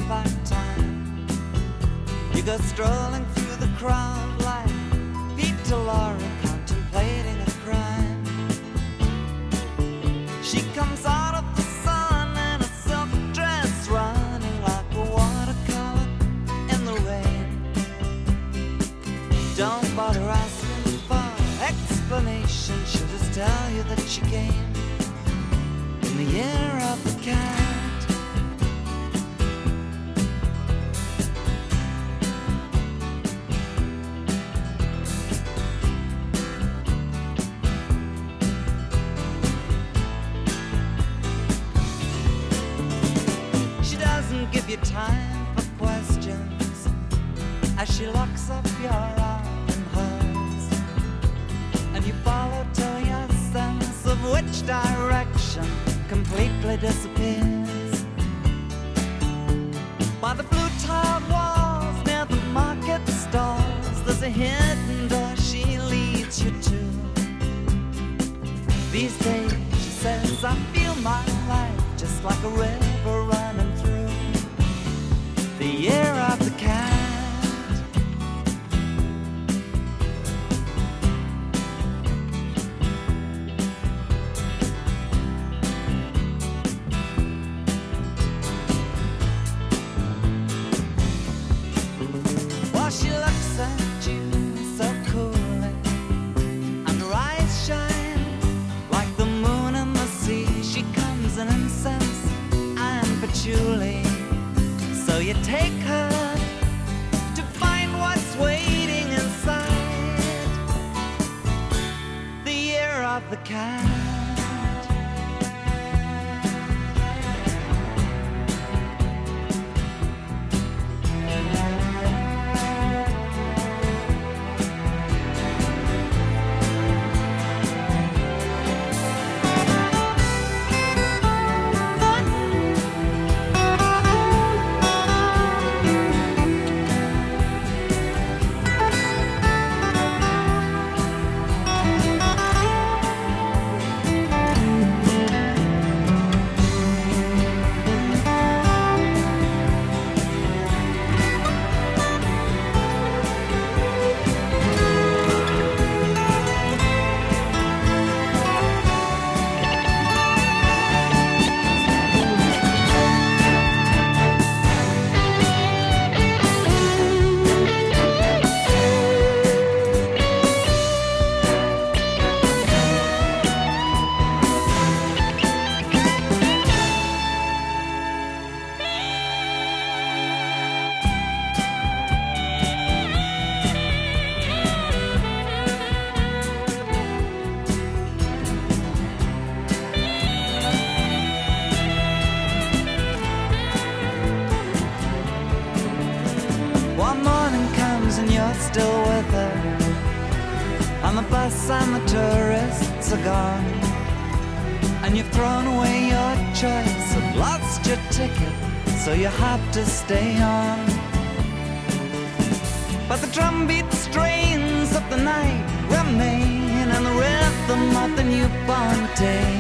that time. You go strolling through the crowd like Peter Lorre contemplating a crime. She comes out of the sun in a silk dress, running like a watercolor in the rain. Don't bother asking for explanation, she'll just tell you that she came in the year of the cat. She doesn't give you time for questions as she locks up your arm in hers, and you follow till your sense of which direction completely disappears. By the blue tiled walls near the market stalls, there's a hidden door she leads you to. These days, she says, I feel my life just like a river running through the year of the cat. While she looks at you so coolly, and her eyes shine like the moon in the sea. She comes in incense and patchouli, so you take her to find what's waiting inside the year of the cat. One morning comes and you're still with her, and the bus and the tourists are gone, and you've thrown away your choice and lost your ticket, so you have to stay on. But the drumbeat strains of the night remain, and the rhythm of the newborn day.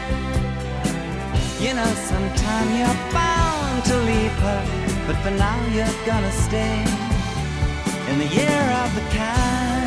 You know sometime you're bound to leave her, but for now you're gonna stay in the year of the cat.